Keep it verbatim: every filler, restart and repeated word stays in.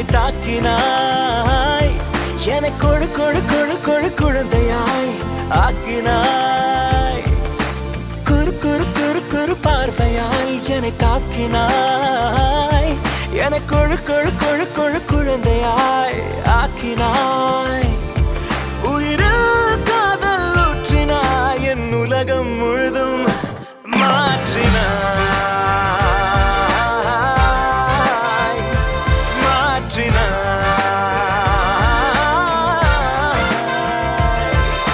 தாக்கினாய் என்னை கொழு கொழு கொழு கொழு குழந்தையாய் ஆக்கினாய் குறு குறு குறு குறு பார்வையால் என்னை தாக்கினாய் என்னை கொழு கொழு கொழு கொழு